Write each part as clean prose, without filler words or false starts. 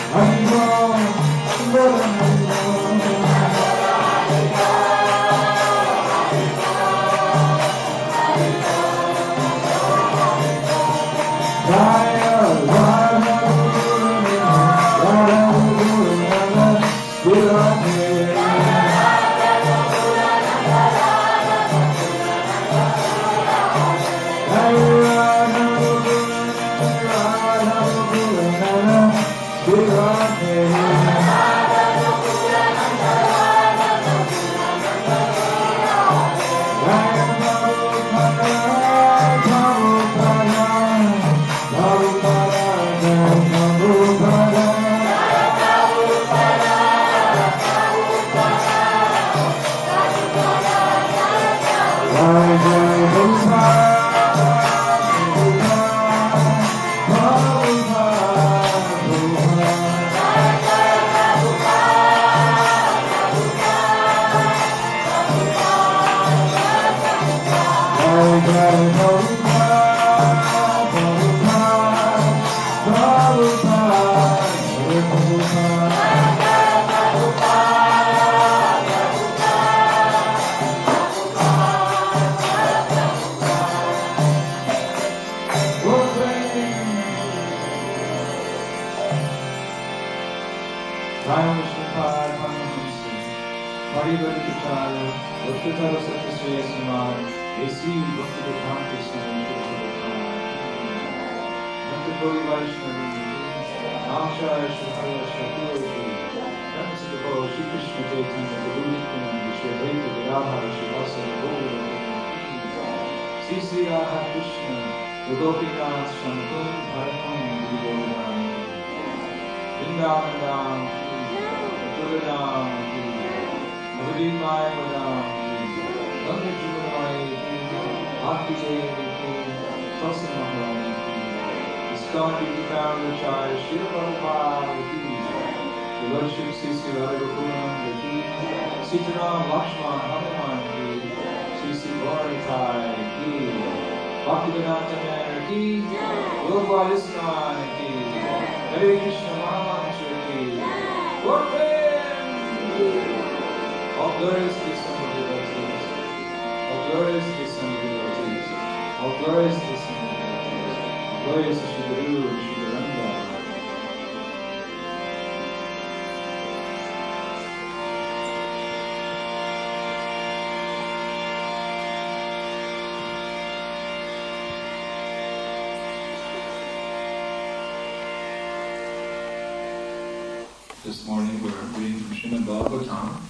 This morning we're reading from Srimad Bhagavatam,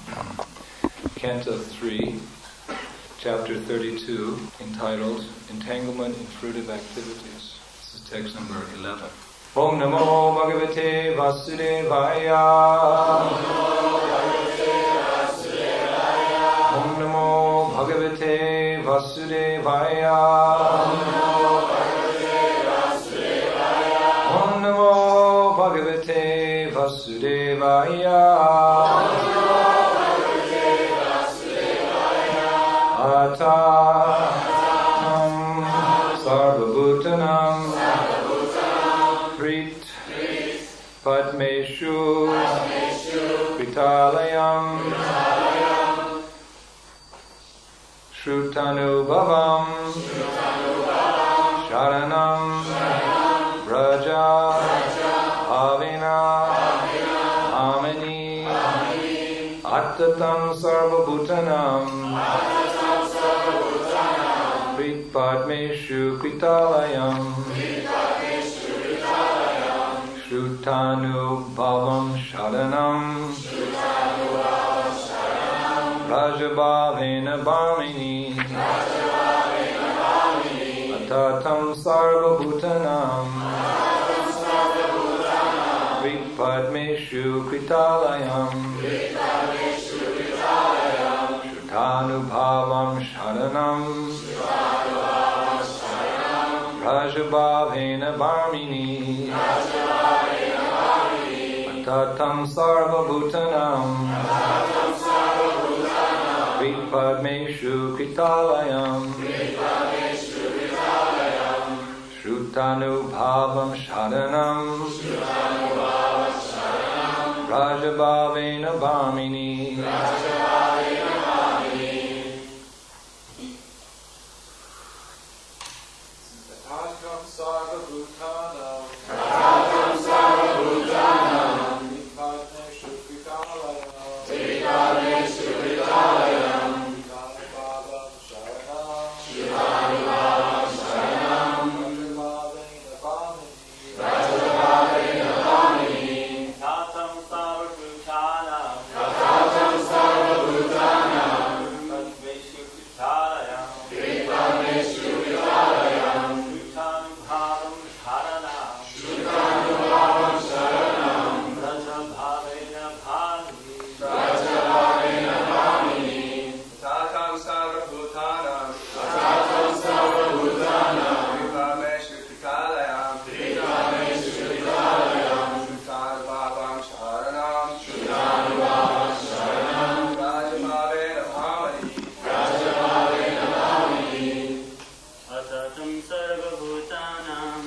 Canto 3, Chapter 32, entitled Entanglement in Fruitive Activities. This is text number 11. Om Namo Bhagavate Vasudevaya. Om Namo Bhagavate Vasudevaya. Om Namo Bhagavate Vasudevaya. Atatam Sarvabhutanam Prit Padmeshu Kritalayam Shrutanubhavam Sharanam Braja Avina Amini Attatam Sarvabhutanam Prit Padmeshu Kritalayam Shrutanubhavam Sharanam Rajabhavena Bhamini Atatam Sarvabhutanam Prit Padmeshu Kritalayam Shrutanubhavam Sharanam Rajabhavena Bhamini Atatam Sarvabhutanam Prit Padmeshu Kritalayam Shrutanubhavam Sharanam Rajabhavena Bhamini. Tatham Sarvabhutanam. Vipadneshu Kritalayam. Shivanubhavam Sharanam. Rajabhavena Bhamini. Tatham Sarvabhutanam. Vipadneshu Kritalayam. Shivanubhavam Sharanam. Rajabhavena Bhamini. Tatham Sarvabhutanam. Vipadneshu Kritalayam. Shivanubhavam Sharanam. Rajabhavena Bhamini. Atatam sarvabhutanam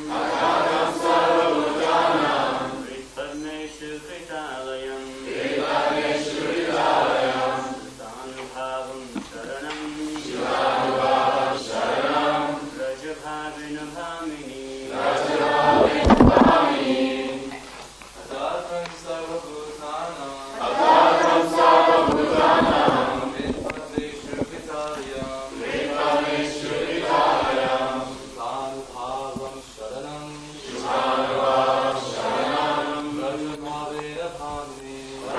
Vidpadneshu kritalayam Shivanubhavam sharanam Rajabhavena bhamini Tatham Sarvabhutanam. Vidpadneshu Kritalayam. Shivanubhavam Sharanam. Rajabhavena Bhamini.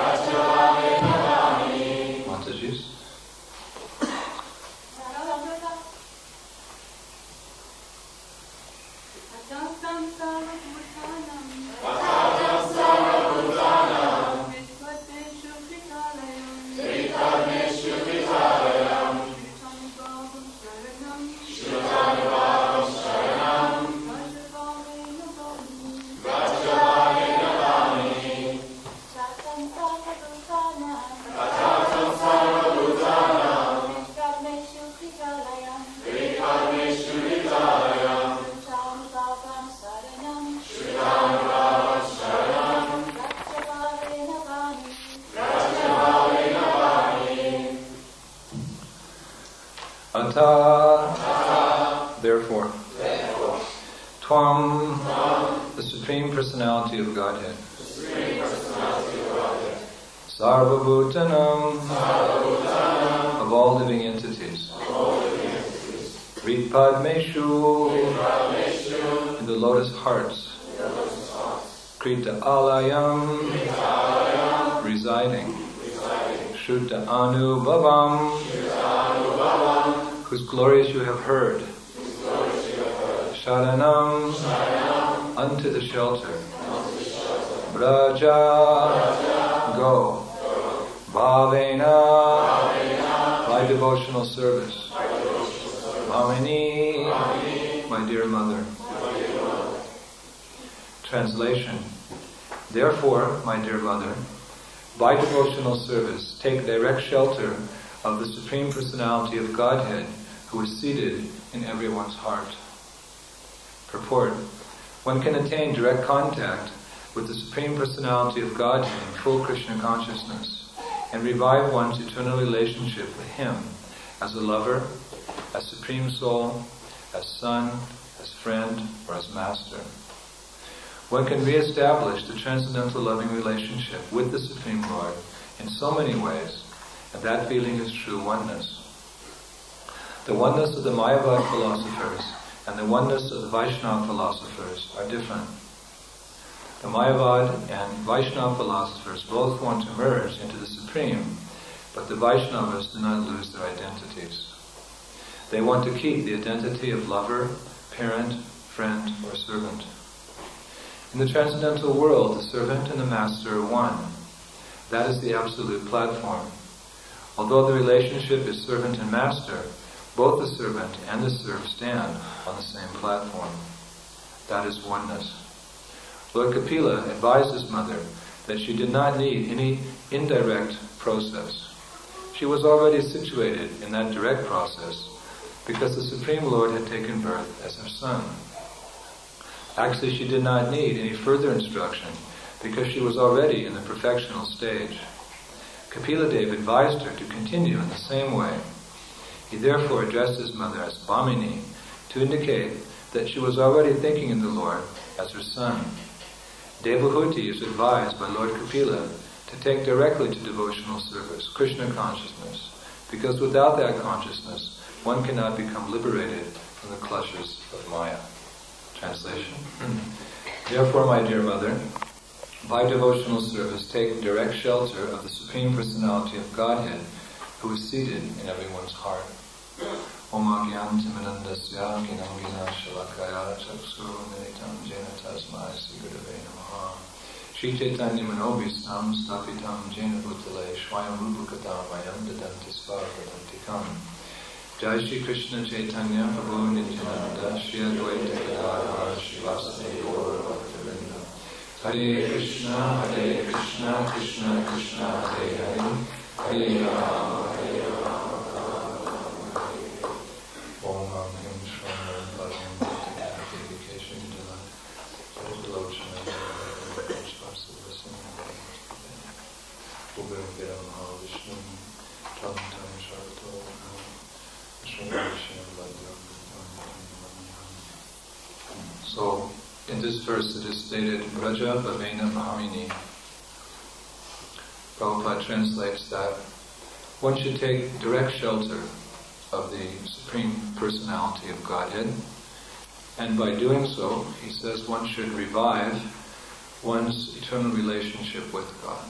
Mataji's. Atatam sarvabhutanam Vidpadneshu kritalayam Shivanubhavam sharanam Rajabhavena bhamini. Tatham sarvabhutanam Vidpadneshu kritalayam Shivanubhavam sharanam Rajabhavena bhamini. Ata, therefore, Tvam, the Supreme Personality of Godhead, Sarvabhutanam, of all living entities, Ripadmeshu, in the lotus hearts, Krita Alayam, residing, Shuddha Anubhavam, whose glories you have heard, Sharanam, unto the shelter, Braja, go, Bhavena, by devotional service, Bhamini, my dear mother. Translation. Therefore, my dear mother, by devotional service, take direct shelter of the Supreme Personality of Godhead, who is seated in everyone's heart. Purport. One can attain direct contact with the Supreme Personality of Godhead in full Krishna consciousness and revive one's eternal relationship with Him as a lover, as Supreme Soul, as son, as friend, or as master. One can re-establish the transcendental loving relationship with the Supreme Lord in so many ways, and that feeling is true oneness. The oneness of the Mayavad philosophers and the oneness of the Vaishnava philosophers are different. The Mayavad and Vaishnava philosophers both want to merge into the Supreme, but the Vaishnavas do not lose their identities. They want to keep the identity of lover, parent, friend, or servant. In the transcendental world, the servant and the master are one. That is the absolute platform. Although the relationship is servant and master, both the servant and the serf stand on the same platform. That is oneness. Lord Kapila advised his mother that she did not need any indirect process. She was already situated in that direct process because the Supreme Lord had taken birth as her son. Actually, she did not need any further instruction because she was already in the perfectional stage. Kapila Dev advised her to continue in the same way. He therefore addressed his mother as Bhamini to indicate that she was already thinking in the Lord as her son. Devahuti is advised by Lord Kapila to take directly to devotional service, Krishna consciousness, because without that consciousness, one cannot become liberated from the clutches of Maya. Translation. Therefore, my dear mother, by devotional service, take direct shelter of the Supreme Personality of Godhead, who is seated in everyone's heart. Om Agyantimanandasya Ginangina Shalakaya Chaksu Militam Jena Tasmai Sigurave Namaha Shri Chaitanya Manobhistam Stapitam Jena Bhutale Shwayam Rupakadam Mayam Dadanti Svarvadantikam Jai Shri Krishna Chaitanya Prabhu Nityananda Shri Advaita Gadadhar Shivasati Gaur Bhaktivinoda Hare Krishna, Krishna Krishna, Hare Hare, Hare Rama, Hare Rama, Om Him Shram Bhagam Dedication to the devotion of the Vishnu, Uber Viram Vishnu, Tam Tam Sharto, Vishnu Vishnu So, in this verse it is stated, Braja Bhavena Bhamini. Prabhupada translates that one should take direct shelter of the Supreme Personality of Godhead, and by doing so, he says one should revive one's eternal relationship with God.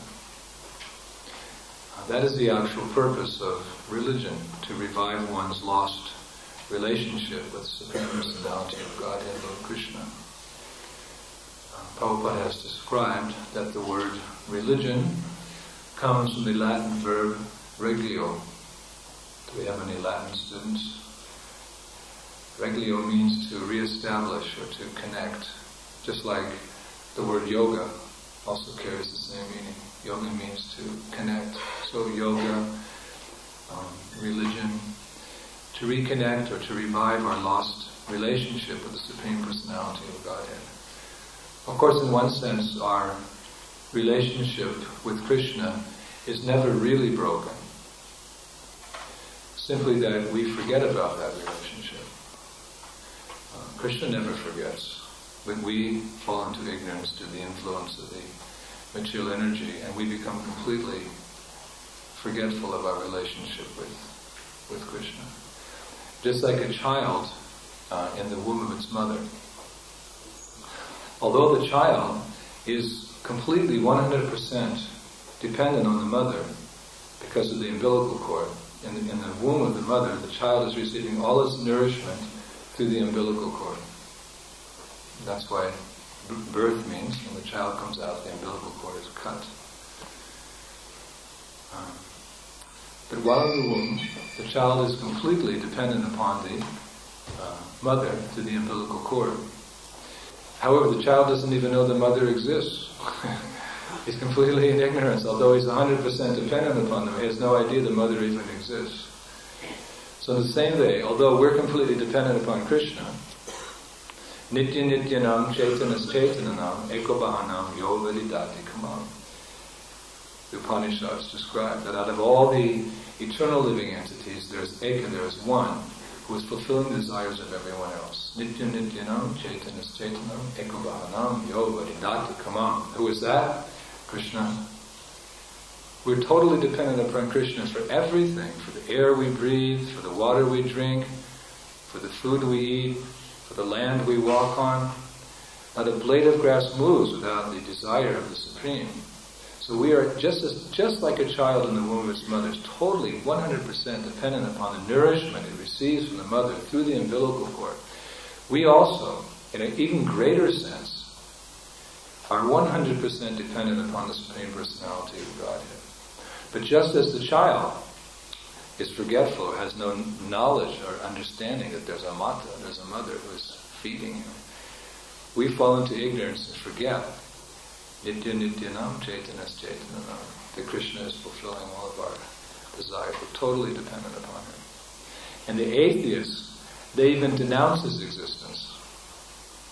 That is the actual purpose of religion, to revive one's lost relationship with the Supreme Personality of Godhead, Lord Krishna. Prabhupada has described that the word religion comes from the Latin verb reglio. Do we have any Latin students? Reglio means to re-establish or to connect, just like the word yoga also carries the same meaning. Yoga means to connect. So yoga, religion, to reconnect or to revive our lost relationship with the Supreme Personality of Godhead. Of course, in one sense, our relationship with Krishna is never really broken. Simply that we forget about that relationship. Krishna never forgets. When we fall into ignorance to the influence of the material energy, and we become completely forgetful of our relationship with Krishna. Just like a child in the womb of its mother. Although the child is completely 100% dependent on the mother because of the umbilical cord, in the womb of the mother, the child is receiving all its nourishment through the umbilical cord. That's why birth means when the child comes out, the umbilical cord is cut. But while in the womb, the child is completely dependent upon the mother through the umbilical cord. However, the child doesn't even know the mother exists. He's completely in ignorance. Although he's 100% dependent upon them, he has no idea the mother even exists. So in the same way, although we're completely dependent upon Krishna, Nitya Nityanam Chaitanas Chaitananam Ekobahanam Yo Velidati Kamam. The Upanishads describe that out of all the eternal living entities, there's Eka, there is one who is fulfilling the desires of everyone else. Nitya Nityanam Chaitanas Chaitanam Ekobahanam Yo Velidati Kamam. Who is that? Krishna. We're totally dependent upon Krishna for everything, for the air we breathe, for the water we drink, for the food we eat, for the land we walk on. Not a blade of grass moves without the desire of the Supreme. So we are just like a child in the womb of its mother, is totally 100% dependent upon the nourishment it receives from the mother through the umbilical cord. We also, in an even greater sense, are 100% dependent upon the Supreme Personality of Godhead. But just as the child is forgetful, or has no knowledge or understanding that there's a mata, there's a mother who is feeding him, we fall into ignorance and forget. Nitya Nityanam Chaitanas Chaitananam. That Krishna is fulfilling all of our desires. We're totally dependent upon him. And the atheists, they even denounce his existence.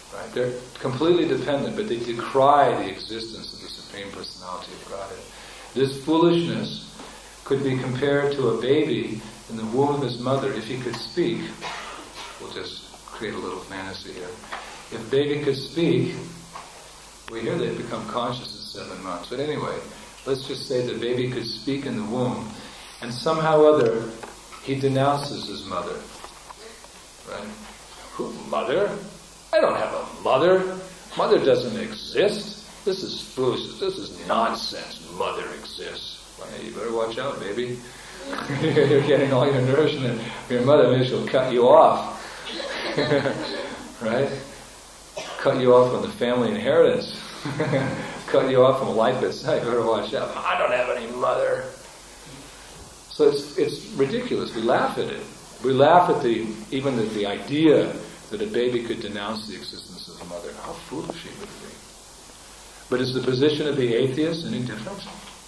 Right? They're completely dependent, but they decry the existence of the Supreme Personality of Godhead. This foolishness could be compared to a baby in the womb of his mother. If he could speak, we'll just create a little fantasy here. If a baby could speak, we hear they become conscious at 7 months. But anyway, let's just say the baby could speak in the womb, and somehow or other he denounces his mother. Right? Who, mother? I don't have a mother. Mother doesn't exist. This is foolish. This is nonsense. Mother exists. Well, you better watch out, baby. You're getting all your nourishment from your mother. Maybe she'll cut you off. Right? Cut you off from the family inheritance. Cut you off from life itself. You better watch out. I don't have any mother. So it's ridiculous. We laugh at it. We laugh at even the idea that a baby could denounce the existence of a mother. How foolish he would be. But is the position of the atheist any different?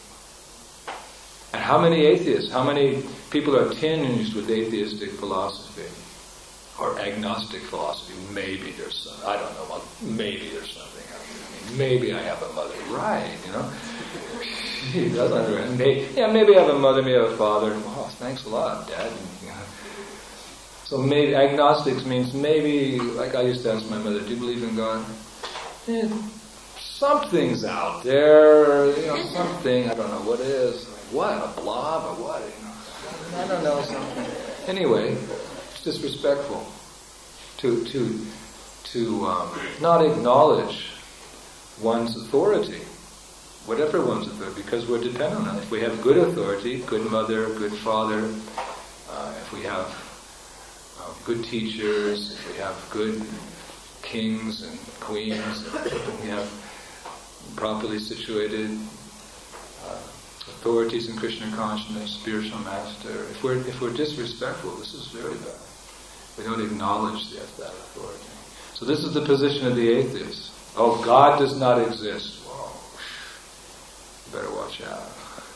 And how many atheists, how many people are tinged with atheistic philosophy? Or agnostic philosophy? Maybe there's some, I don't know, well, maybe there's something. I mean, maybe I have a mother. Right, you know? He doesn't. Maybe I have a mother, maybe I have a father. Oh, thanks a lot, Dad. So maybe agnostics means maybe, like I used to ask my mother, do you believe in God? Something's out there, something, I don't know what it is. What, a blob or what? I don't know, something. Anyway, it's disrespectful to not acknowledge one's authority, whatever one's authority, because we're dependent on it. If we have good authority, good mother, good father, if we have good teachers, if we have good kings and queens, if we have properly situated authorities in Krishna consciousness, spiritual master, if we're disrespectful, this is very bad. We don't acknowledge that authority. So this is the position of the atheist. Oh, God does not exist. Whoa, you better watch out.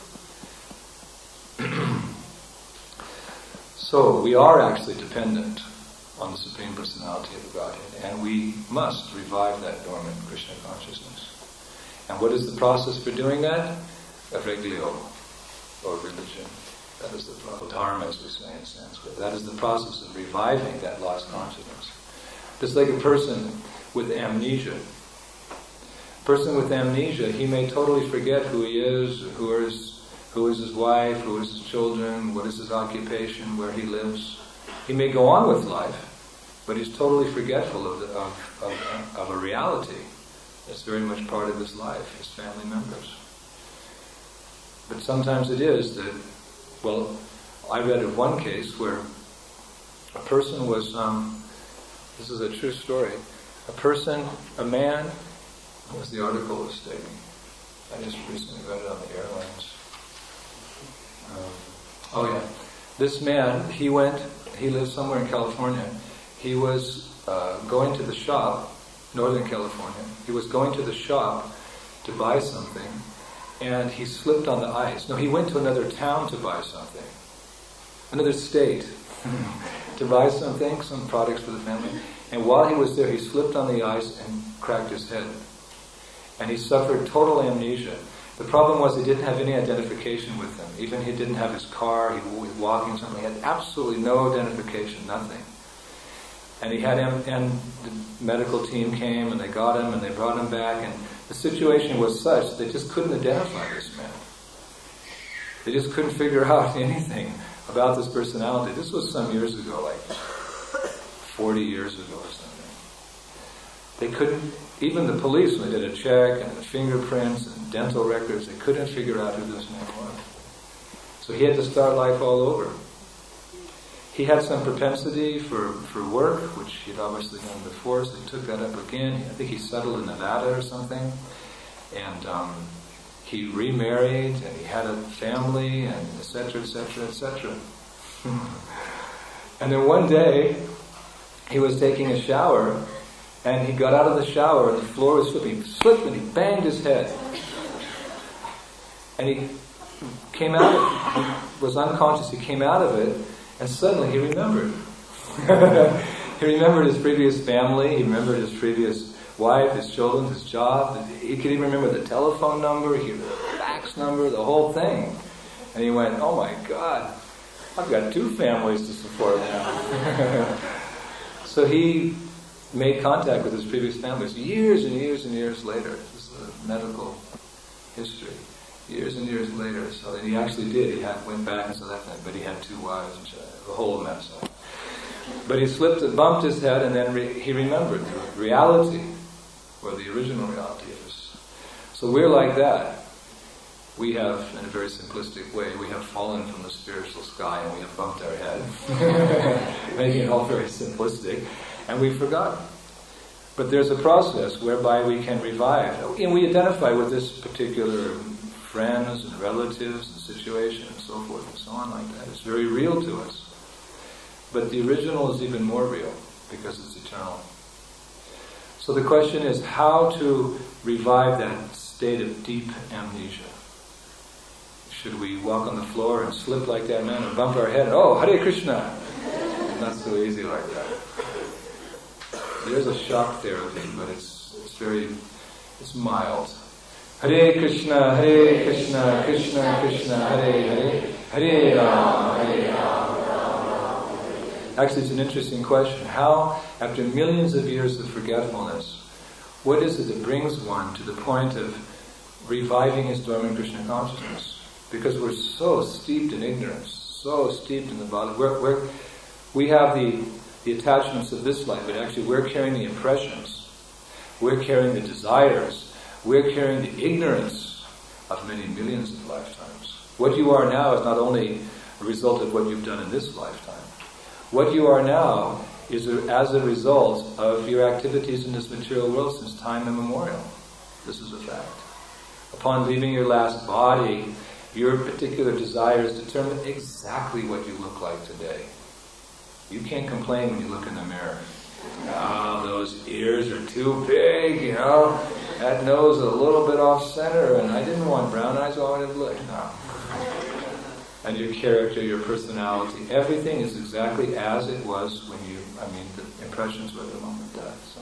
So we are actually dependent on the Supreme Personality of the Godhead, and we must revive that dormant Krishna consciousness. And what is the process for doing that? Reglio, or religion. That is the process. Dharma, as we say in Sanskrit. That is the process of reviving that lost consciousness. Just like a person with amnesia. A person with amnesia, he may totally forget who he is, who is his wife, who is his children, what is his occupation, where he lives. He may go on with life, but he's totally forgetful of a reality that's very much part of his life, his family members. But sometimes it is that, well, I read of one case where a person was, this is a true story, a man, what was the article was stating? I just recently read it on the airlines. This man, he lives somewhere in California. He was going to the shop, Northern California. He was going to the shop to buy something, and he slipped on the ice. No, he went to another town to buy something, another state, to buy something, some products for the family. And while he was there, he slipped on the ice and cracked his head. And he suffered total amnesia. The problem was he didn't have any identification with him. Even he didn't have his car, he was walking something. He had absolutely no identification, nothing. And and the medical team came and they got him and they brought him back, and the situation was such that they just couldn't identify this man. They just couldn't figure out anything about this personality. This was some years ago, like 40 years ago or something. They couldn't, even the police, when they did a check and the fingerprints and dental records, they couldn't figure out who this man was. So he had to start life all over. He had some propensity for work, which he'd obviously done before, so he took that up again. I think he settled in Nevada or something. And he remarried, and he had a family, and etc., etc., etc. And then one day, he was taking a shower, and he got out of the shower, and the floor was slipping. He slipped, and he banged his head. And he came out, he was unconscious, he came out of it, and suddenly he remembered. He remembered his previous family, he remembered his previous wife, his children, his job. He could even remember the telephone number, he remembered the fax number, the whole thing. And he went, oh my God, I've got 2 families to support now. So he made contact with his previous families years and years and years later. This is a medical history. Years and years later. So he actually did. He went back and said that thing, but he had 2 wives and the whole mess. But he slipped and bumped his head, and then he remembered the reality, or the original reality of this. So we're like that. We have, in a very simplistic way, we have fallen from the spiritual sky and we have bumped our head, making it all very simplistic, and we've forgotten. But there's a process whereby we can revive, and we identify with this particular friends and relatives and situation and so forth and so on like that. It's very real to us. But the original is even more real because it's eternal. So the question is how to revive that state of deep amnesia. Should we walk on the floor and slip like that man and bump our head? Oh, Hare Krishna! Not so easy like that. There's a shock therapy, but it's mild. Hare Krishna, Krishna Krishna, Hare Hare, Hare Rama, Hare Rama. Actually, it's an interesting question. How, after millions of years of forgetfulness, what is it that brings one to the point of reviving his dormant Krishna consciousness? Because we're so steeped in ignorance, so steeped in the body. We have the attachments of this life, but actually we're carrying the impressions, we're carrying the desires, we're carrying the ignorance of many millions of lifetimes. What you are now is not only a result of what you've done in this lifetime. What you are now is as a result of your activities in this material world since time immemorial. This is a fact. Upon leaving your last body, your particular desires determine exactly what you look like today. You can't complain when you look in the mirror. Oh, those ears are too big, that nose is a little bit off center, and I didn't want brown eyes, so I wanted blue. No. And your character, your personality, everything is exactly as it was when the impressions were the moment of death.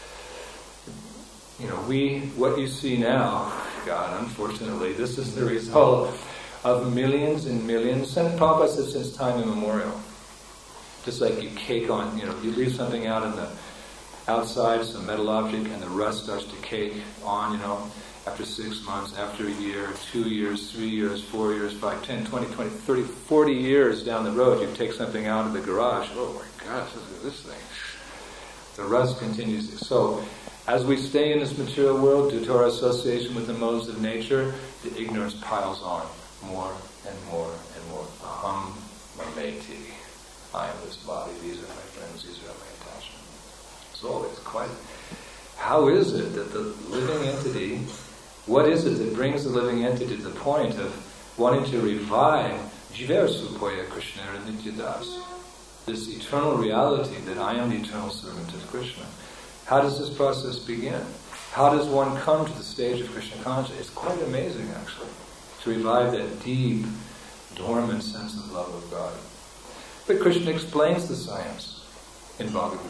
So, what you see now, God, unfortunately, this is the result of millions and millions, and Prabhupada said since time immemorial. Just like you cake on, you leave something out in the outside, some metal object, and the rust starts to cake on, after 6 months, after a year, 2 years, 3 years, 4 years, 5, 10, 20, 30, 40 years down the road, you take something out of the garage, oh my gosh, look at this thing. The rust continues. So, as we stay in this material world, due to our association with the modes of nature, the ignorance piles on more and more and more. Aham mameti. I am this body, these are my friends, these are my attachments. So it's quite... How is it that the living entity, what is it that brings the living entity to the point of wanting to revive Jiver Supoya Krishna and Nityadas, this eternal reality that I am the eternal servant of Krishna? How does this process begin? How does one come to the stage of Krishna consciousness? It's quite amazing, actually, to revive that deep, dormant sense of love of God. But Krishna explains the science in Bhagavad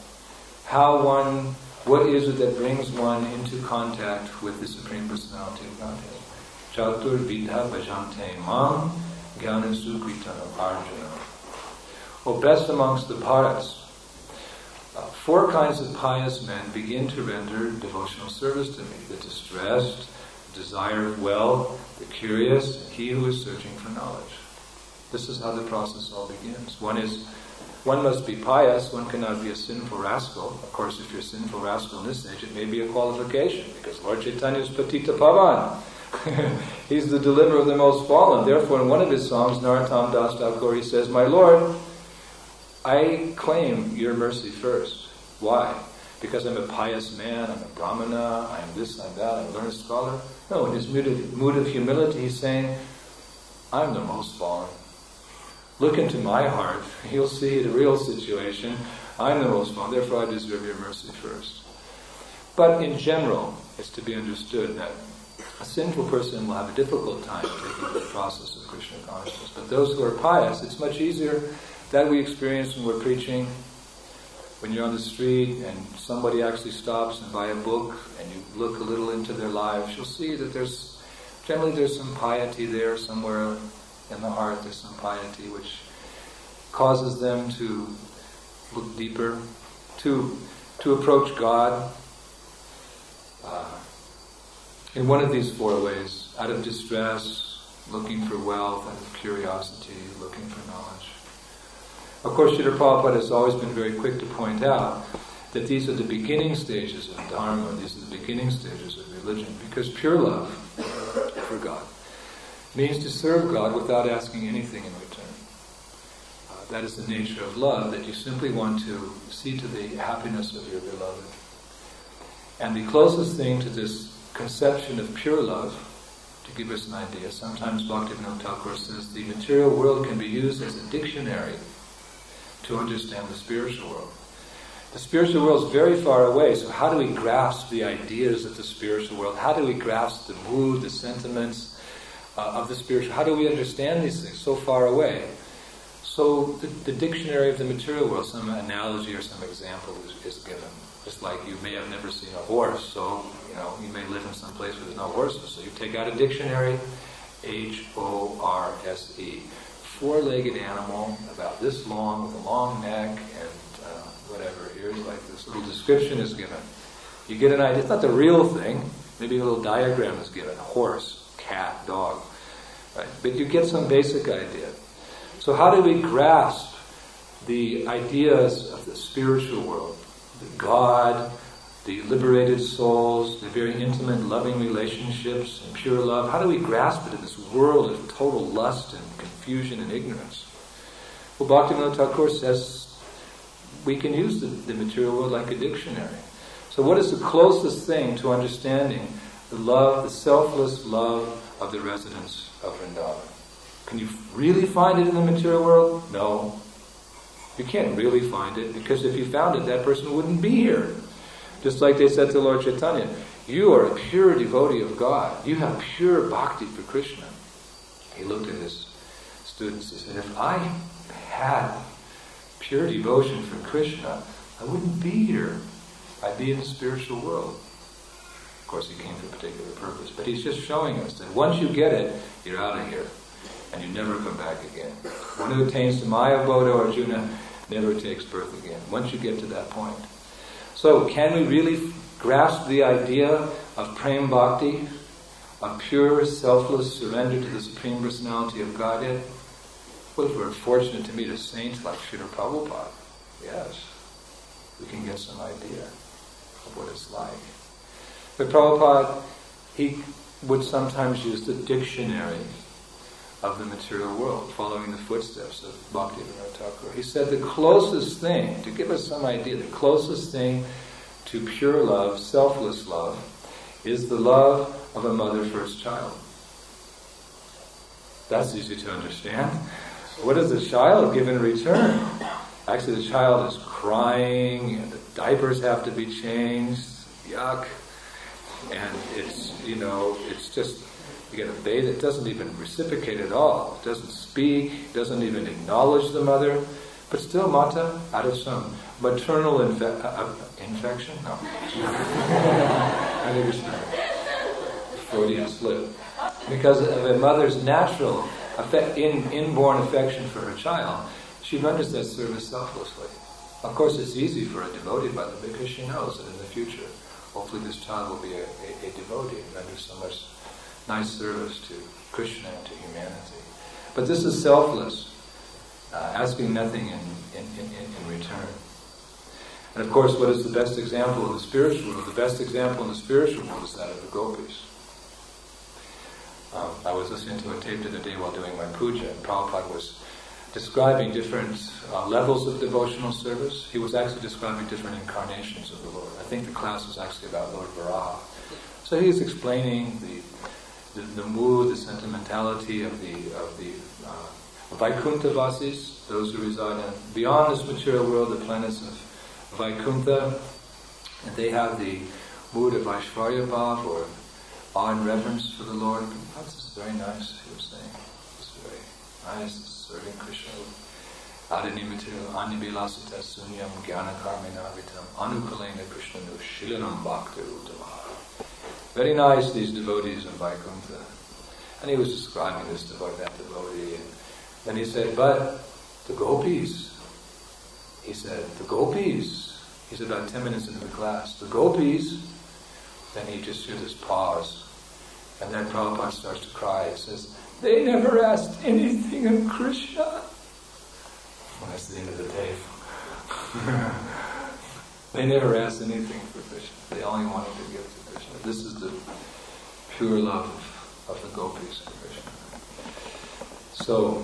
Gita. What is it that brings one into contact with the Supreme Personality of Godhead? Chatur vidha bhajante mam jnana sukritanam arjuna. O best amongst the pious, 4 kinds of pious men begin to render devotional service to me. The distressed, the desire of wealth, the curious, and he who is searching for knowledge. This is how the process all begins. One must be pious, one cannot be a sinful rascal. Of course, if you're a sinful rascal in this age, it may be a qualification, because Lord Chaitanya is Patita Pavan. He's the deliverer of the most fallen. Therefore, in one of his songs, Narottam Das Thakur, he says, My Lord, I claim your mercy first. Why? Because I'm a pious man, I'm a brahmana, I'm this, I'm that, I'm a learned scholar. No, in his mood of humility, he's saying, I'm the most fallen. Look into my heart, you'll see the real situation. I'm the most fallen, therefore I deserve your mercy first. But in general, it's to be understood that a sinful person will have a difficult time taking the process of Krishna consciousness. But those who are pious, it's much easier. That we experience when we're preaching. when you're on the street and somebody actually stops and buy a book and you look a little into their lives, you'll see that generally there's some piety there somewhere in the heart. There's some piety which causes them to look deeper, to approach God in one of these four ways: out of distress, looking for wealth; out of curiosity, looking for knowledge. Of course, Srila Prabhupada has always been very quick to point out that these are the beginning stages of Dharma, these are the beginning stages of religion, because pure love for God means to serve God without asking anything in return. That is the nature of love, that you simply want to see to the happiness of your beloved. And the closest thing to this conception of pure love, to give us an idea, sometimes Bhaktivinoda Thakur says the material world can be used as a dictionary to understand the spiritual world. The spiritual world is very far away, so how do we grasp the ideas of the spiritual world? How do we grasp the mood, the sentiments of the spiritual? How do we understand these things so far away? So the dictionary of the material world, some analogy or some example is given. Just like you may have never seen a horse, so you may live in some place where there's no horses. So you take out a dictionary, H-O-R-S-E. Four-legged animal, about this long, with a long neck, and whatever, ears like this. Little description is given. You get an idea. It's not the real thing. Maybe a little diagram is given. Horse, cat, dog. Right? But you get some basic idea. So how do we grasp the ideas of the spiritual world? The God, the liberated souls, the very intimate, loving relationships and pure love. How do we grasp it in this world of total lust and confusion and ignorance? Well, Bhaktivinoda Thakur says we can use the material world like a dictionary. So what is the closest thing to understanding the love, the selfless love of the residents of Vrindavan? Can you really find it in the material world? No. You can't really find it, because if you found it, that person wouldn't be here. Just like they said to Lord Chaitanya, you are a pure devotee of God. You have pure bhakti for Krishna. He looked at his students and said, if I had pure devotion for Krishna, I wouldn't be here. I'd be in the spiritual world. Of course, he came for a particular purpose, but he's just showing us that once you get it, you're out of here, and you never come back again. One who attains to Maya Bodha, Arjuna, never takes birth again, once you get to that point. So, can we really grasp the idea of Prem Bhakti, of pure, selfless surrender to the Supreme Personality of Godhead? Well, if we're fortunate to meet a saint like Srila Prabhupada, yes, we can get some idea of what it's like. But Prabhupada, he would sometimes use the dictionary of the material world, following the footsteps of Bhaktivinoda Thakur. He said the closest thing, to give us some idea, the closest thing to pure love, selfless love, is the love of a mother for its child. That's easy to understand. What does the child give in return? Actually, the child is crying, and the diapers have to be changed. Yuck. And it's just, you get a baby that doesn't even reciprocate at all. It doesn't speak, doesn't even acknowledge the mother. But still, Mata, out of some maternal infection? No. I understand. Freudian slip. Because of a mother's natural inborn affection for her child, she renders that service selflessly. Of course, it's easy for a devotee mother, because she knows that in the future, hopefully this child will be a devotee and render so much nice service to Krishna and to humanity. But this is selfless, asking nothing in return. And of course, what is the best example in the spiritual world? The best example in the spiritual world is that of the gopis. I was listening to a tape the other day while doing my puja, and Prabhupada was describing different levels of devotional service. He was actually describing different incarnations of the Lord. I think the class was actually about Lord Varaha. So he was explaining the mood, the sentimentality of the Vaikuntha Vasis, those who reside beyond this material world, the planets of Vaikuntha, and they have the mood of Aishvarya Bhav, or awe and reverence for the Lord. This is very nice, he was saying. It's very nice, serving Krishna. Adinimitir anibilasita sunyam gyanakarmina vitam anukulena krishnanu shilanam bhakti uttamaha. Very nice, these devotees in Vaikuntha. And he was describing this that devotee. And then he said, but the gopis. He said, the gopis. He's about 10 minutes into the class. The gopis. Then he just hears this pause. And then Prabhupada starts to cry. He says, they never asked anything of Krishna. Well, that's the end of the tape. They never asked anything for Krishna. They only wanted to give to Krishna. This is the pure love of the gopis and Krishna. So,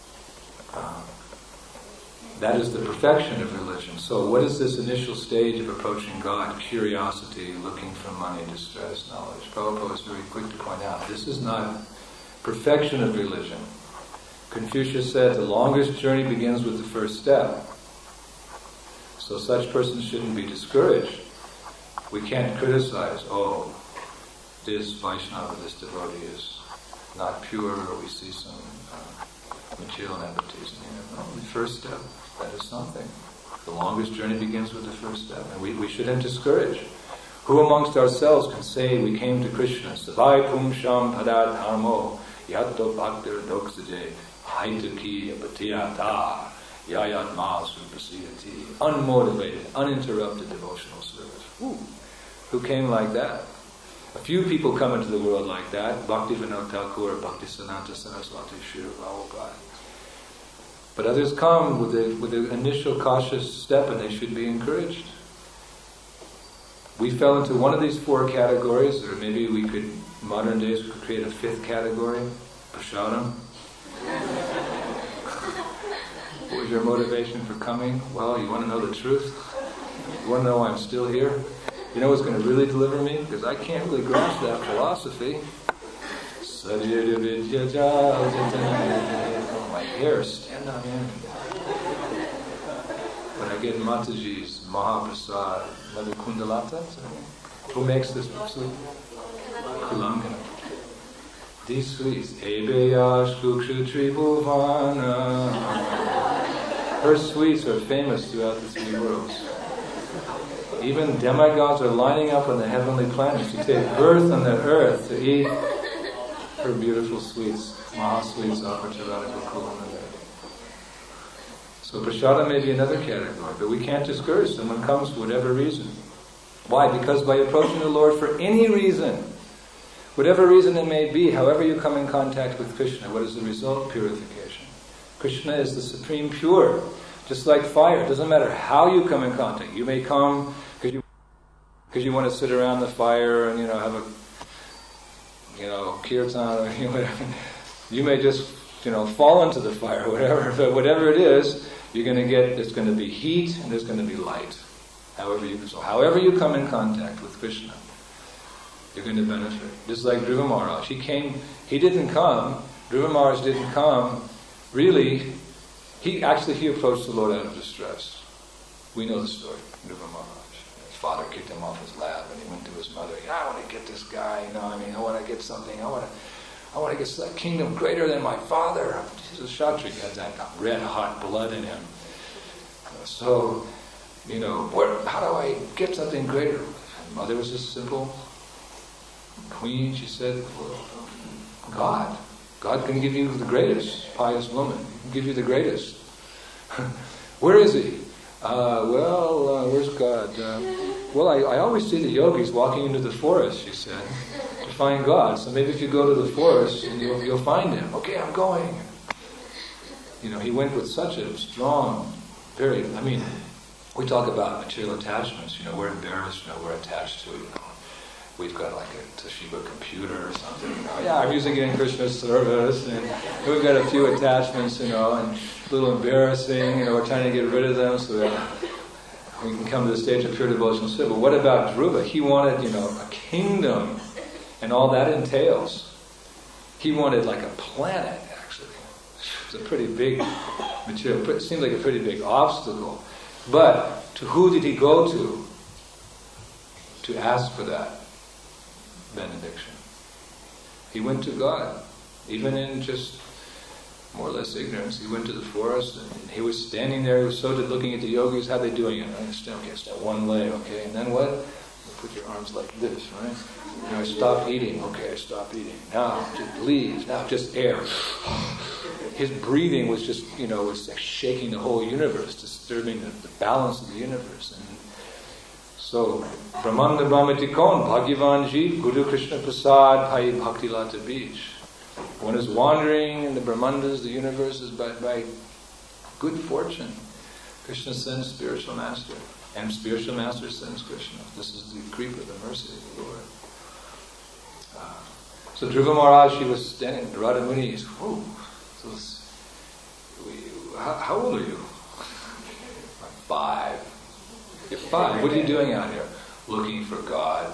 that is the perfection of religion. So what is this initial stage of approaching God? Curiosity, looking for money, distress, knowledge. Prabhupada was very quick to point out, this is not perfection of religion. Confucius said the longest journey begins with the first step. So such persons shouldn't be discouraged. We can't criticize, this Vaishnava, this devotee is not pure, or we see some material nepotism here. No, the first step, that is something. The longest journey begins with the first step, and we shouldn't discourage. Who amongst ourselves can say we came to Krishna? Savai pum sham padar dharmo yatto bhaktir doksaje haituki apatiyata yayat masu prasiyati. Unmotivated, uninterrupted devotional service. Who came like that? A few people come into the world like that. Bhakti Vinod Thakur, Bhakti Siddhanta Saraswati, Srila Prabhupada. But others come with the initial cautious step, and they should be encouraged. We fell into one of these four categories, or maybe we could, modern days, we could create a fifth category, Prasadam. What was your motivation for coming? Well, you want to know the truth? You want to know why I'm still here? You know what's going to really deliver me? Because I can't really grasp that philosophy. My hair stand on end. When I get Mataji's Mahaprasad, Mother Kundalata, who makes this sweet? Kulangana. These sweets. Ebeyash Kukshu Tribhuvana. Her sweets are famous throughout the three worlds. Even demigods are lining up on the heavenly planets to take birth on the earth to eat her beautiful sweets. Mahasweets offered to Radha Gokula. So prasada may be another category, but we can't discourage someone comes for whatever reason. Why? Because by approaching the Lord for any reason, whatever reason it may be, however you come in contact with Krishna, what is the result? Purification. Krishna is the supreme pure. Just like fire, it doesn't matter how you come in contact. You may come because you want to sit around the fire and have a kirtan or whatever. You may just fall into the fire or whatever. But whatever it is, you're going to get. There's going to be heat and there's going to be light. However you come in contact with Krishna, you're going to benefit. Just like Dhruva Maharaj, he didn't come. Dhruva Maharaj didn't come. Really, he approached the Lord out of distress. We know the story, Dhruva Maharaj. His father kicked him off his lap, and he went to his mother. I want to get this guy. I want to get something. I want to get that kingdom greater than my father. He's a Kshatriya. He had that red hot blood in him. So, how do I get something greater? His mother was just simple queen. She said, God. God can give you the greatest, pious woman. He can give you the greatest. Where is he? Where's God? I always see the yogis walking into the forest, she said, to find God. So maybe if you go to the forest, and you'll find him. Okay, I'm going. He went with such a strong, we talk about material attachments. We're embarrassed, we're attached to, we've got like a Toshiba computer or something. I'm using it in Krishna's service, and we've got a few attachments, and a little embarrassing. We're trying to get rid of them so that we can come to the stage of pure devotional service. But what about Dhruva? He wanted, a kingdom, and all that entails. He wanted like a planet, actually. It's a pretty big material. It seemed like a pretty big obstacle. But to who did he go to ask for that benediction? He went to God, even in just more or less ignorance. He went to the forest and he was standing there. He was so looking at the yogis. How are they doing it? I stand, okay, stand one leg, okay, and then what? You put your arms like this, right? Now I stop eating. Okay, I stop eating. Now just leave. Now just air. His breathing was just, was like shaking the whole universe, disturbing the balance of the universe. And so, Brahmanda Brahmatikon, Bhagavan Jeev, Guru Krishna Prasad, Pai Bhakti Lata Beach. One is wandering in the Brahmandas, the universe is by good fortune. Krishna sends spiritual master, and spiritual master sends Krishna. This is the Kripa, the mercy of the Lord. So Dhruva Maharaj, she was standing, Narada Muni is, whoa, how old are you? 5. You're 5. What are you doing out here? Looking for God.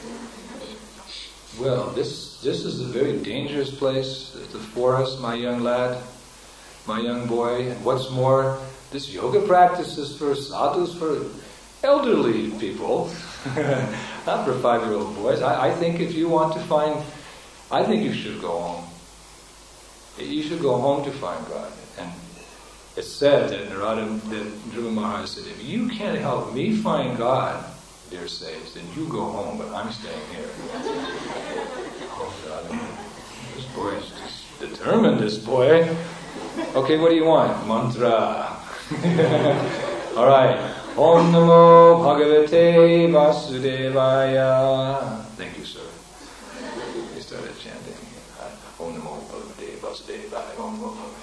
Well, this is a very dangerous place, the forest, my young lad, my young boy. And what's more, this yoga practice is for sadhus, for elderly people, not for 5-year-old boys. I think if you want to find, I think you should go home. You should go home to find God. And it's said that Dhruva Maharaj said, if you can't help me find God, dear sage, then you go home, but I'm staying here. Oh God, this boy is just determined, this boy. Okay, what do you want? Mantra. Alright. Om Namo Bhagavate Vasudevaya. Thank you, sir. He started chanting. Om Namo Bhagavate Vasudevaya. Om Namo Bhagavate.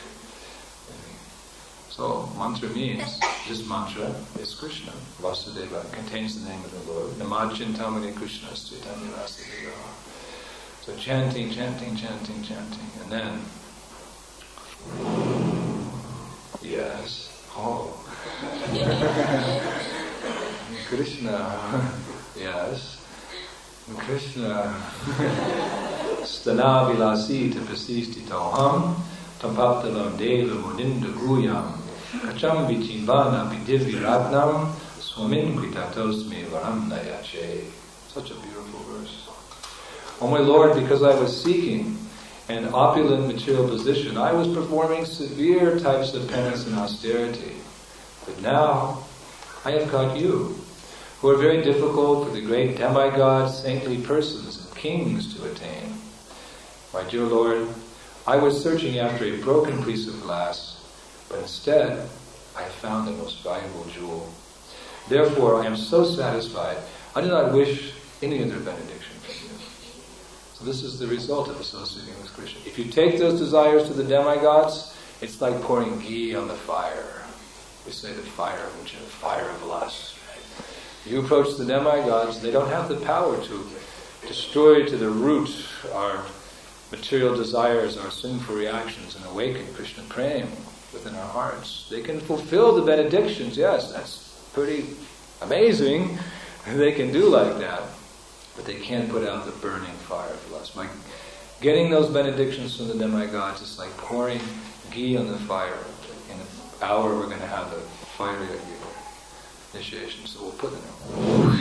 So, mantra means, this mantra is Krishna. Vasudeva contains the name of the Lord. Namachintamani Krishna Chaitanya Vasudeva. So chanting, chanting, chanting, chanting. And then, yes, oh. Krishna, yes. Krishna. Stana vilasi tapasistitoham tampaptavam deva muninda guyam kacham vichivana vidivviratnam swamin kritatosmi varam nayache. Such a beautiful verse. Oh my Lord, because I was seeking an opulent material position, I was performing severe types of penance and austerity. But now, I have got you, who are very difficult for the great demigods, saintly persons, and kings to attain. My dear Lord, I was searching after a broken piece of glass, but instead, I found the most valuable jewel. Therefore, I am so satisfied, I do not wish any other benediction from you. So this is the result of associating with Krishna. If you take those desires to the demigods, it's like pouring ghee on the fire. We say the fire of lust. Right? You approach the demigods, they don't have the power to destroy to the root our material desires, our sinful reactions, and awaken Krishna Prem within our hearts. They can fulfill the benedictions, yes, that's pretty amazing. They can do like that, but they can't put out the burning fire of lust. By getting those benedictions from the demigods, it's like pouring ghee on the fire. In an hour we're going to have the fire initiation, so we'll put it in.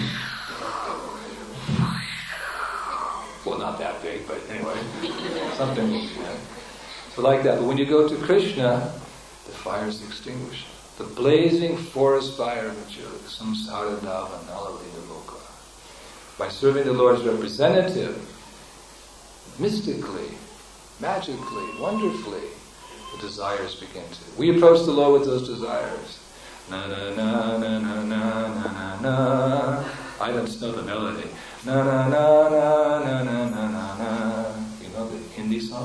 Well, not that big, but anyway, something will be there. So like that. But when you go to Krishna, the fire is extinguished. The blazing forest fire of samsara dava nalavida loka. By serving the Lord's representative, mystically, magically, wonderfully, the desires begin to. We approach the Lord with those desires. Na na na na na na na na. I don't know the melody. Na na na na na na na na. You know the Hindi song?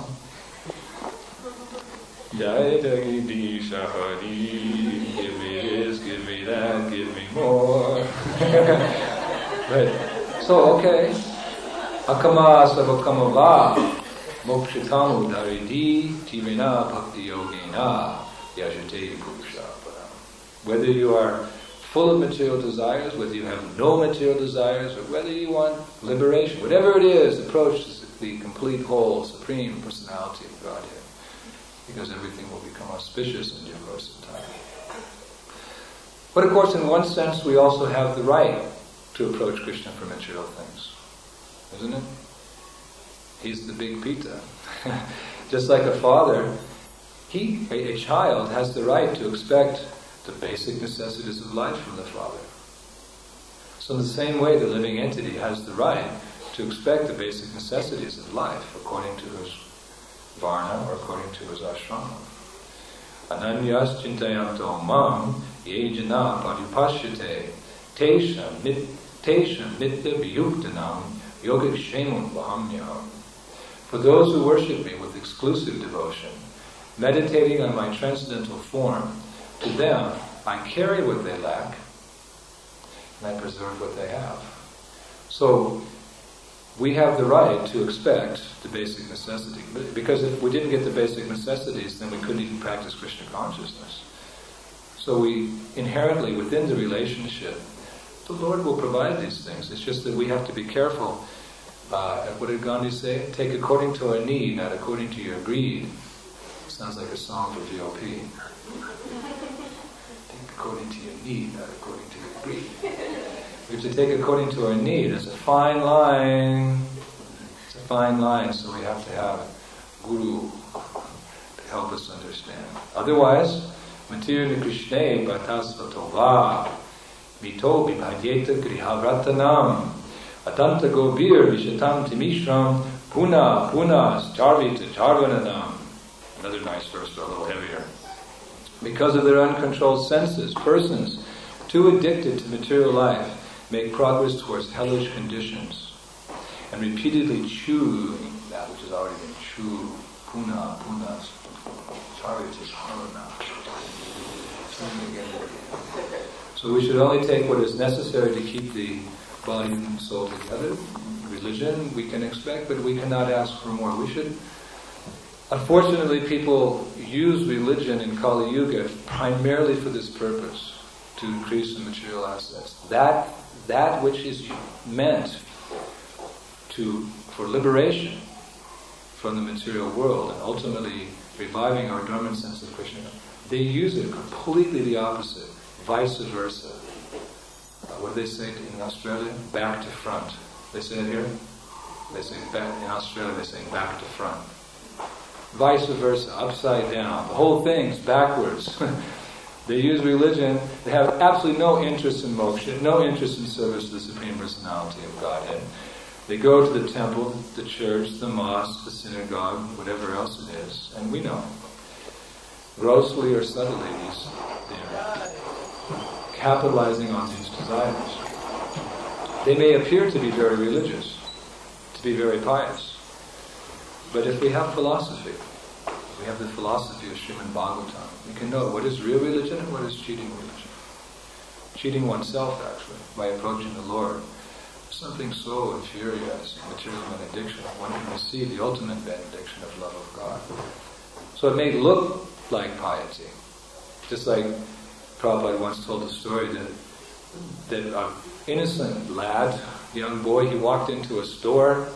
Jai Jagadish Hari, give me this, give me that, give me more. Right. So, okay. Akama Savakamava Mokshitamu Daridi Tivena Bhakti Yogena Yajate Purusha. Whether you are full of material desires, whether you have no material desires, or whether you want liberation, whatever it is, approach the complete whole, supreme personality of Godhead. Because everything will become auspicious in due course of time. But of course, in one sense, we also have the right to approach Krishna for material things. Isn't it? He's the big Pita. Just like a father a child has the right to expect the basic necessities of life from the father. So in the same way, the living entity has the right to expect the basic necessities of life according to his varna or according to his ashrama. Ananyas chintayanto mam ye jana paripashyate tesha nitya viyuktanam yogic shemun vahamyam. For those who worship me with exclusive devotion, meditating on my transcendental form, to them I carry what they lack and I preserve what they have. So we have the right to expect the basic necessity. Because if we didn't get the basic necessities, then we couldn't even practice Krishna consciousness. So we inherently, within the relationship, the Lord will provide these things. It's just that we have to be careful. What did Gandhi say? Take according to our need, not according to your greed. Sounds like a song for VOP. Take according to your need, not according to your greed. We have to take according to our need. It's a fine line. It's a fine line, so we have to have Guru to help us understand. Otherwise, Matirna Krishna Bhatasvatova Mito Bibhadyeta Grihavratanam Atanta Gobir Vishatam Timishram Puna Starvita Charvanadam. Another nice verse, but a little heavier. Because of their uncontrolled senses, persons too addicted to material life make progress towards hellish conditions and repeatedly chew that which has already been chewed. Puna, Charvita Charvanadam. So we should only take what is necessary to keep the body and soul together. Religion we can expect, but we cannot ask for more. We should. Unfortunately, people use religion in Kali Yuga primarily for this purpose, to increase the material assets. That which is meant for liberation from the material world and ultimately reviving our dormant sense of Krishna, they use it completely the opposite, vice versa. What do they say in Australia? Back to front. They say it here? They say back, in Australia they say back to front. Vice versa, upside down. The whole thing's backwards. They use religion, they have absolutely no interest in moksha, no interest in service to the Supreme Personality of Godhead. They go to the temple, the church, the mosque, the synagogue, whatever else it is, and we know. Grossly or subtly, they're capitalizing on these desires. They may appear to be very religious, to be very pious, but if we have philosophy, we have the philosophy of Srimad Bhagavatam, we can know what is real religion and what is cheating religion. Cheating oneself, actually, by approaching the Lord. Something so inferior as material benediction, one can receive the ultimate benediction of love of God. So it may look like piety. Just like Prabhupada once told a story that an innocent lad, young boy, he walked into a store,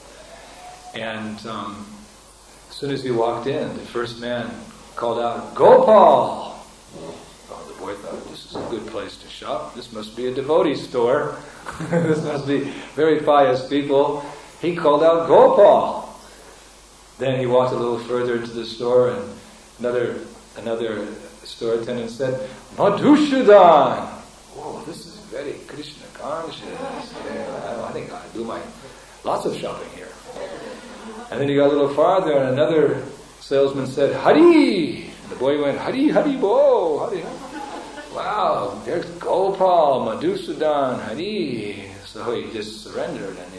and as soon as he walked in, the first man called out, "Gopal!" Oh, the boy thought, this is a good place to shop. This must be a devotee store. This must be very pious people. He called out, "Gopal!" Then he walked a little further into the store, and another store attendant said, "Madhusudhan!" Oh, this is very Krishna conscious. Yeah, I think I'll do lots of shopping here. And then he got a little farther, and another salesman said, "Hari!" And the boy went, "Hari, Hari, bo, Hari." Wow, there's Gopal, Madhusudhan, Hari. So he just surrendered, and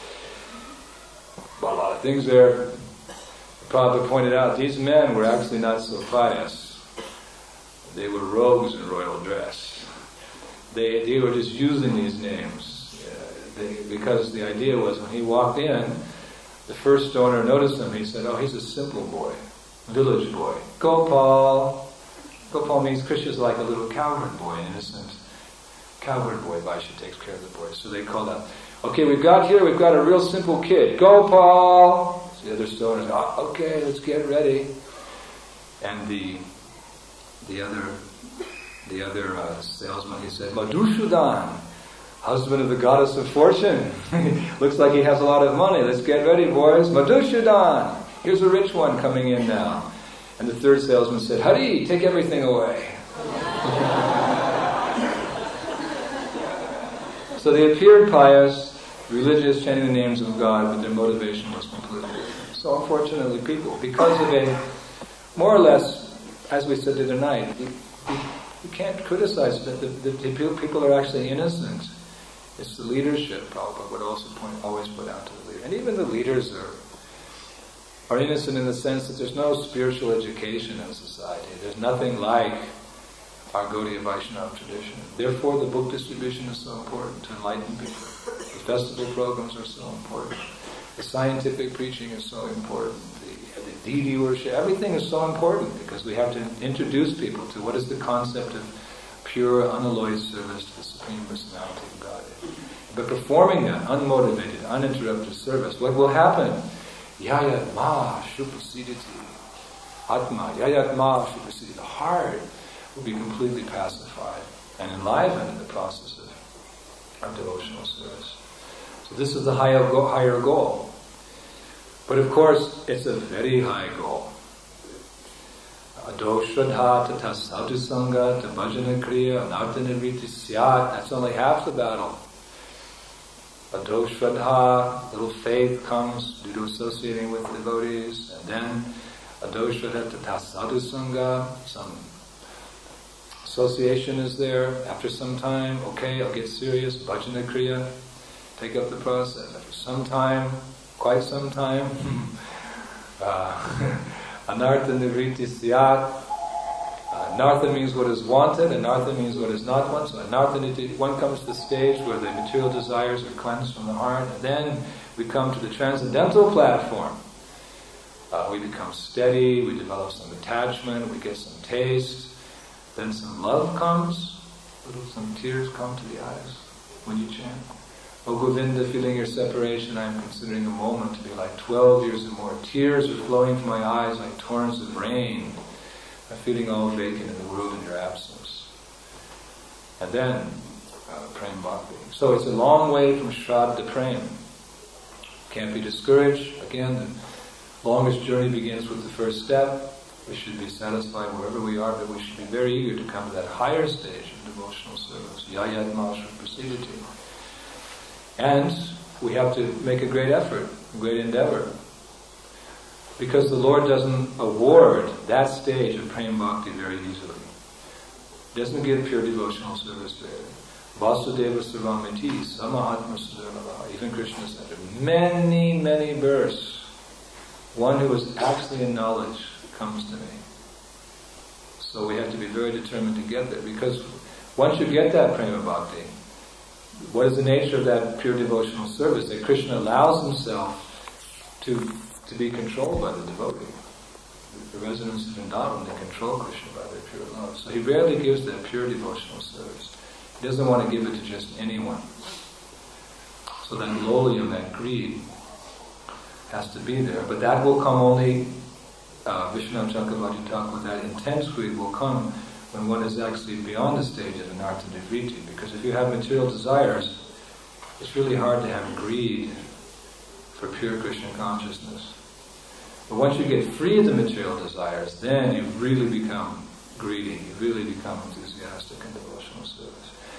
bought a lot of things there. Prabhupada pointed out, these men were actually not so pious. They were rogues in royal dress. They were just using these names. Because the idea was when he walked in, the first owner noticed him. He said, "Oh, he's a simple boy, village boy. Gopal." Gopal means Krishna's like a little cowherd boy, an innocent cowherd boy. Vaishya takes care of the boys. So they called out, "Okay, we've got a real simple kid. Gopal." So the other stoners, "Okay, let's get ready." And the other salesman, he said, "Madhusudhan, husband of the goddess of fortune. Looks like he has a lot of money. Let's get ready, boys. Madhusudhan, here's a rich one coming in now." And the third salesman said, Hari, take everything away. So they appeared pious, religious, chanting the names of God, but their motivation was completely different. So unfortunately, people, because of a, more or less, as we said the other night, you can't criticize that the people are actually innocent. It's the leadership, Prabhupada would also always put out to the leader. And even the leaders are innocent in the sense that there's no spiritual education in society. There's nothing like our Gaudiya Vaishnava tradition. Therefore, the book distribution is so important to enlighten people. The festival programs are so important. The scientific preaching is so important. The deity worship, everything is so important because we have to introduce people to what is the concept of pure, unalloyed service to the Supreme Personality of Godhead. But performing that unmotivated, uninterrupted service, what will happen? Yayat ma shupasiditi. Atma, yayat ma shupasiditi. The heart will be completely pacified and enlivened in the process of devotional service. So this is the higher goal. But of course, it's a very high goal. Ado shraddha tata sadhu sangha ta bhajana kriya anartha nivritti syat. That's only half the battle. Ado shraddha, little faith comes due to associating with devotees, and then ado shraddha tata sadhu sangha, some association is there. After some time, okay, I'll get serious, bhajana kriya, take up the process. After some time, quite some time, anartha nivritti syat. Anartha means what is wanted, anartha means what is not wanted. So anartha nivritti, one comes to the stage where the material desires are cleansed from the heart, and then we come to the transcendental platform. We become steady, we develop some attachment, we get some taste, then some love comes, some tears come to the eyes when you chant. O Govinda, feeling your separation, I am considering a moment to be like 12 years or more. Tears are flowing from my eyes like torrents of rain. I'm feeling all vacant in the world in your absence. And then, Prem Bhakti. So it's a long way from Shraddha to Prem. Can't be discouraged. Again, the longest journey begins with the first step. We should be satisfied wherever we are, but we should be very eager to come to that higher stage of devotional service. Yayat Mahashra Prasidati. And we have to make a great effort, a great endeavor. Because the Lord doesn't award that stage of Prem Bhakti very easily. He doesn't give pure devotional service very. Vasudeva Sarvamiti, Samahatma Sudharava. Even Krishna said it. Many, many births. One who is actually in knowledge comes to me. So we have to be very determined to get there. Because once you get that Prema Bhakti, what is the nature of that pure devotional service? That Krishna allows himself to be controlled by the devotee. The residents of Vrindavan, they control Krishna by their pure love. So he rarely gives that pure devotional service. He doesn't want to give it to just anyone. So that lolium, that greed, has to be there. But that will come only, Vishwanath Chakravarti Thakur, that intense greed will come when one is actually beyond the stage of anartha nivritti. Because if you have material desires, it's really hard to have greed for pure Krishna consciousness. But once you get free of the material desires, then you really become greedy, you really become enthusiastic and devoted.